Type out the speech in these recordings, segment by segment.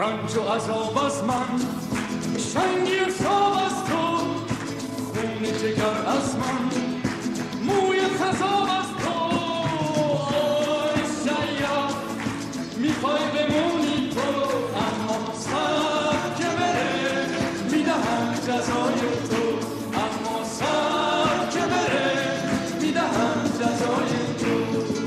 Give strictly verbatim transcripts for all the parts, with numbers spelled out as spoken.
رنج و عذاب از من، شنگی حساب از تو، خون جگر از من، موی خضاب از تو. آی شیاد میخوای بمونی تو، اما سر که بره میدهم جزای تو، اما سر که بره میدهم جزای تو.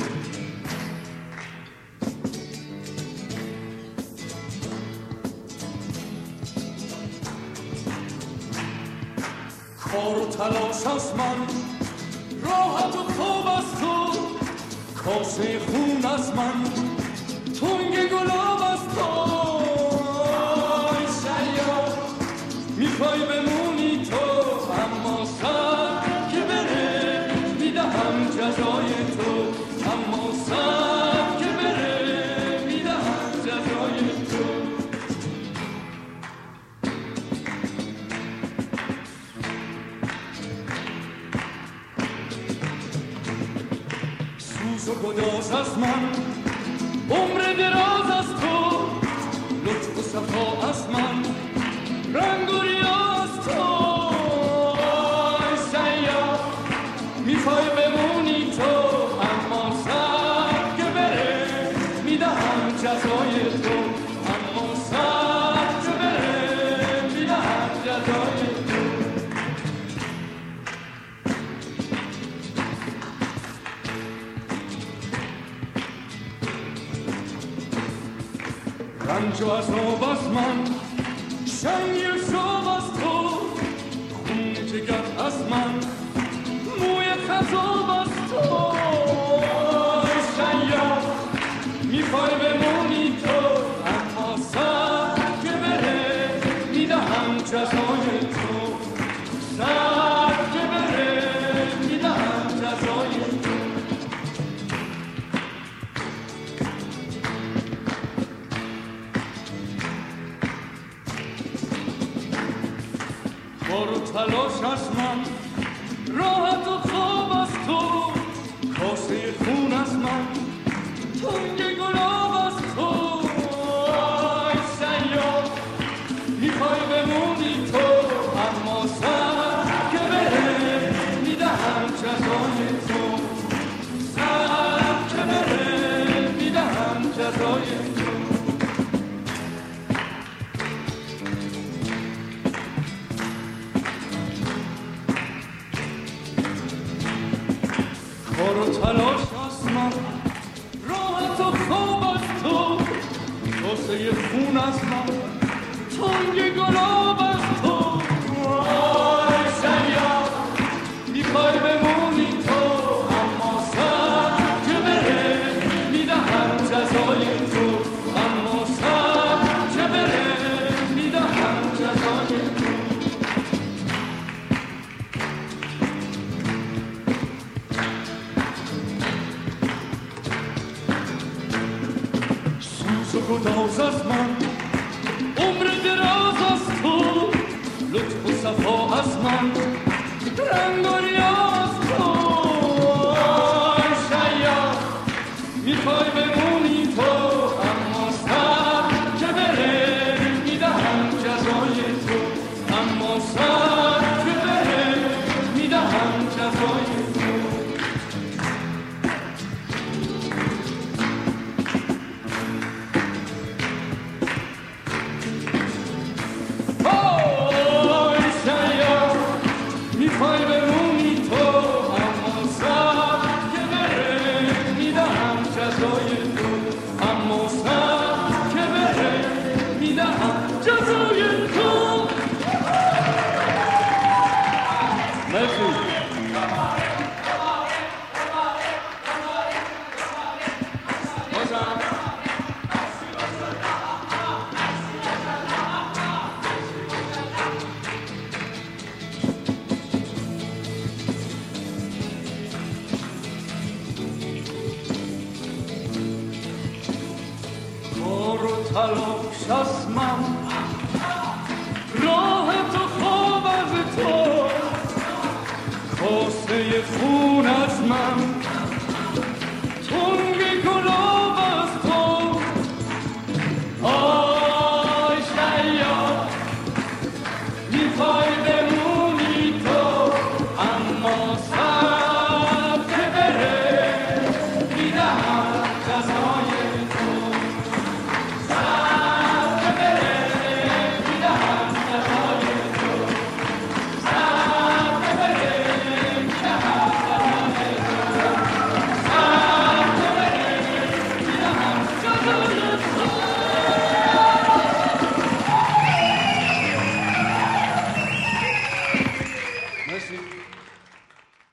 کار و تلاش از من، راحت و خواب از تو، کاسه خون از من، تنگ گلاب از تو. ای شیاد میخوای بمونی تو، اما سر که بره میدهم جزای تو، اما سر که بره میدهم جزای تو. سوز و گداز از من، عمر دراز از تو، لطف و صفا از من، رنگ و ریا از تو. ای شیاد میخوای بمونی تو، اما سر که بره میدهم جزای تو، اما سر که بره میدهم جزای تو. رنج و عذاب از من، شنگی حساب از تو، خون جگر از من، موی خضاب از تو. ای شیاد میخوای بمونی تو، اما سر که بره میدهم جزای تو، سر که بره میدهم جزای تو. کار و تلاش از من، راحت و خواب از تو، کاسه خون از من، تنگ گلاب از تو. ای شیاد میخوای بمونی تو، اما سر که بره میدهم جزای تو، سر که بره میدهم جزای تو. کار و تلاش از من، راحت و خواب از تو، کاسه خون از من، تنگ گلاب از تو. ای شیاد میخوای بمونی تو، اما سر که بره میدهم جزای تو، اما سر که بره میدهم جزای تو. سوز و گداز از من، عمر دراز از تو، لطف و صفا از من، رنگ و ریا از تو. ای شیاد میخوای بمونی تو، اما سر که بره میدهم جزای تو، اما سر که بره میدهم جزای تو. میخوای بمونی تو، اما سر که بره میدهم جزای تو، اما سر که بره میدهم جزای تو. مرسی. تلاش از من، راحت و خواب از تو، کاسه خون از من،